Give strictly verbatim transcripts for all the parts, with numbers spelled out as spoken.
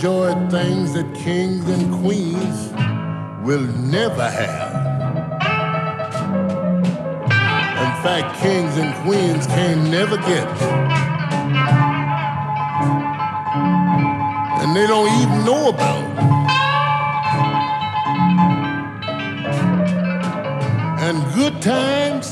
enjoyed things that kings and queens will never have. In fact, kings and queens can never get. And they don't even know about it. And good times,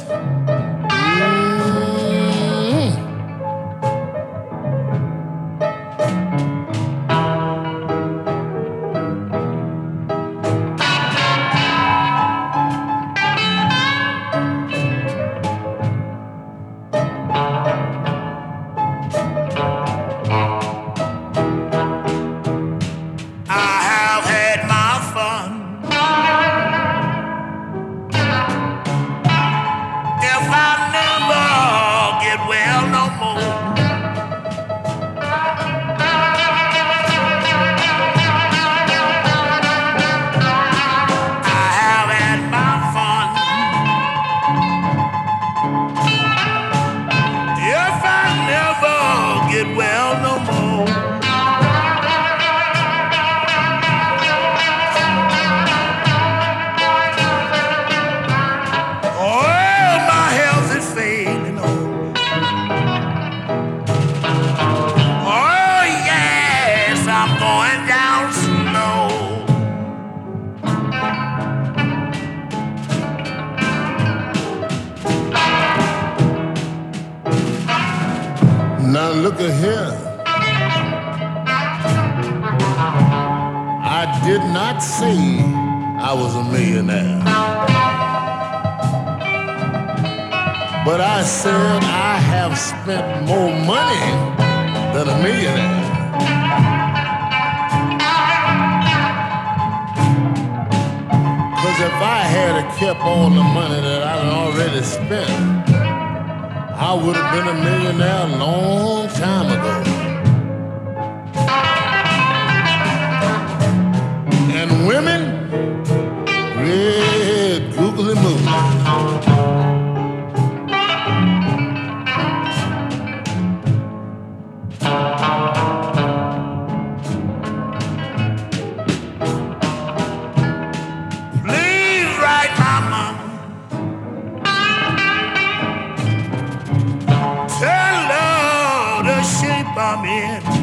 now look at here. I did not say I was a millionaire, but I said I have spent more money than a millionaire. Because if I had kept all the money that I'd already spent, I would have been a millionaire a long time ago. And women, red googly moogly. Please write my mama. Tell her the shape I'm in.